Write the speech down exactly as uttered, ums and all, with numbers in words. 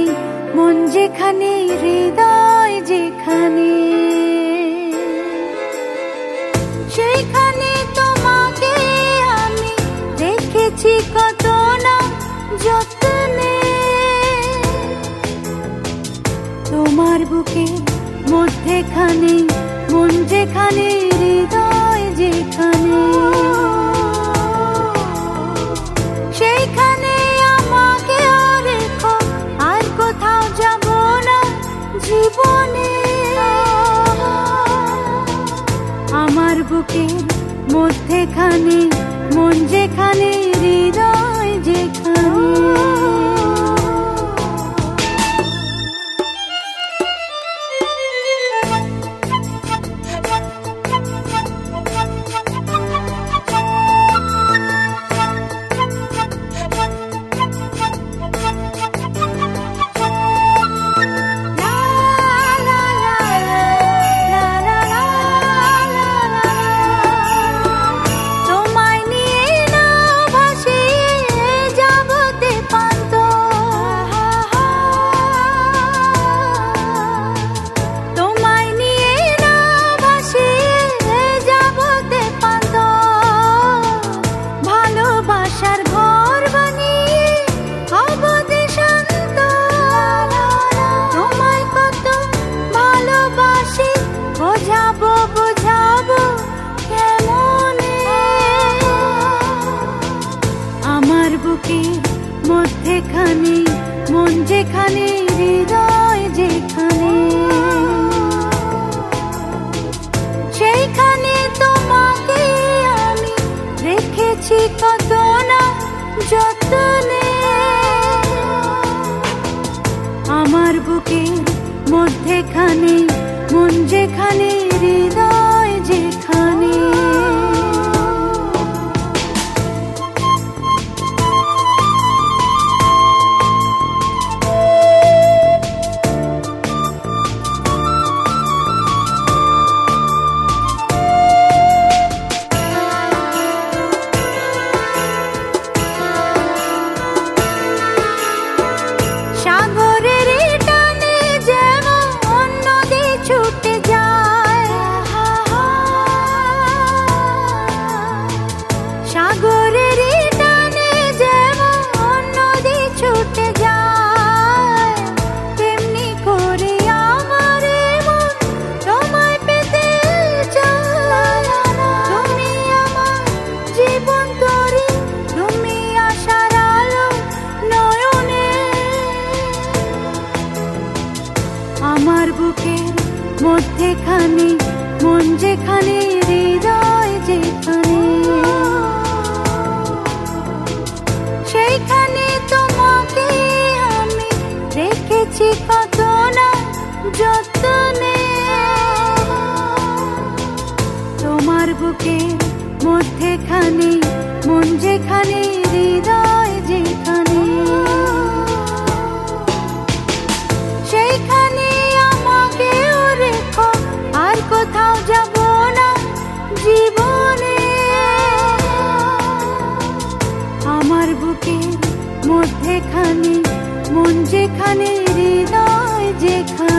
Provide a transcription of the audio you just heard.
মন যেখানে হৃদয় যেখানে সেইখানে তোমাকে আমি রেখেছি কত না যত্নে। তোমার বুকের মধ্যেখানে মন যেখানে হৃদয় যেখানে সেইখানে আমাকে রেখো, আর কোথাও যাব না জীবনে। আমার বুকের মধ্যেখানে মন যেখানে হৃদয় যেখানে। মধ্যেখানে মন যেখানে হৃদয় যেখানে সেইখানে তোমাকে আমি রেখেছি কত না যত্নে। আমার বুকের মধ্যেখানে মন যেখানে হৃদয় যেখানে। আমার বুকের মধ্যেখানে মন যেখানে হৃদয় যেখানে সেইখানে তোমাকে আমি রেখেছি কত না যত্নে। তোমার বুকের মধ্যেখানে মন যেখানে হৃদয় যেখানে সেইখানে আমাকে রেখো, আর কোথাও যাব না জীবনে। আমার বুকের মধ্যেখানে মন যেখানে হৃদয় যেখানে।